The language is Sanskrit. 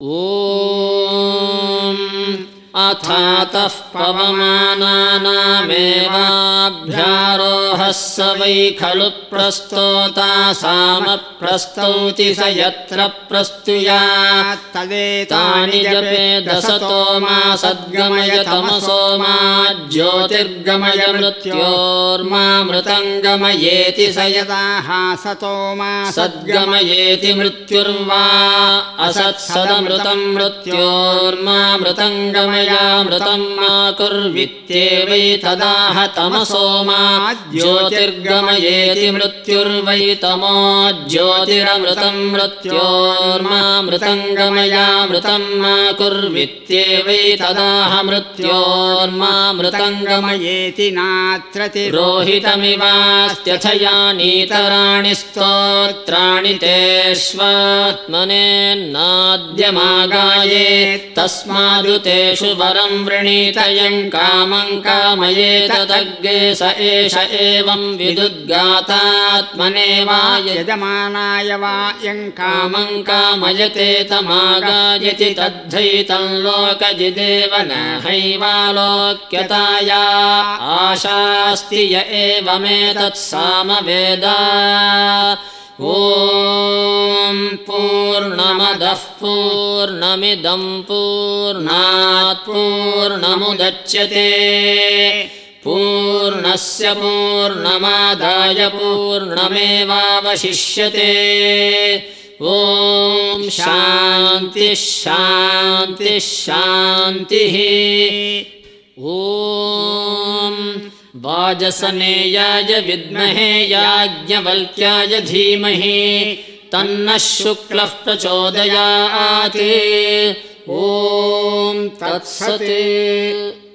ॐ अथातः पवमानानामेवाभ्यारोहः स वै खलु प्रस्तोतासामप्रस्तौति स यत्र प्रस्तुयात् तदेतानि जपेदसतो मा सद्गमय तमसो मा ज्योतिर्गमय मृत्योर्मामृतङ्गमयेति स यदाह सतो मा सद्गमयेति मृत्युर्वा असत्सदमृतं मृत्योर्मामृतङ्गमयामृतं मा कुर्वित्येवै तदाह तमसो मा ज्योतिर्गमयेति मृत्युर्वै तमो ज्योतिरमृतं मृत्योर्मामृतङ्गमयामृतं मा कुर्वित्येवै तदाह मृत्योर्मामृतङ्गमयेति नात्र तिरोहितमिवास्त्यथयानीतराणि स्तोत्राणि तेष्वात्मनेन्नाद्यमागाये तस्मादुतेषु वरं वृणीतयं कामं कामयेत तग्गे स एष एवं विदुद्गातात्मने वा यजमानाय वा यं कामं कामयते तमागायति तद्धैतं लोकजिदेव न हैवालोक्यताया आशास्ति य एवमेतत्सामवेदा ॐ पूर्णमदः पूर्णमिदं पूर्णात् पूर्णमुदच्यते पूर्णस्य पूर्णमादाय पूर्णमेवावशिष्यते ॐ शान्तिः शान्तिः शान्तिः ॐ वाजसनेयाय विद्महे याज्ञवल्क्याय धीमहि तन्नः शुक्लः प्रचोदयात् ॐ तत्सत्।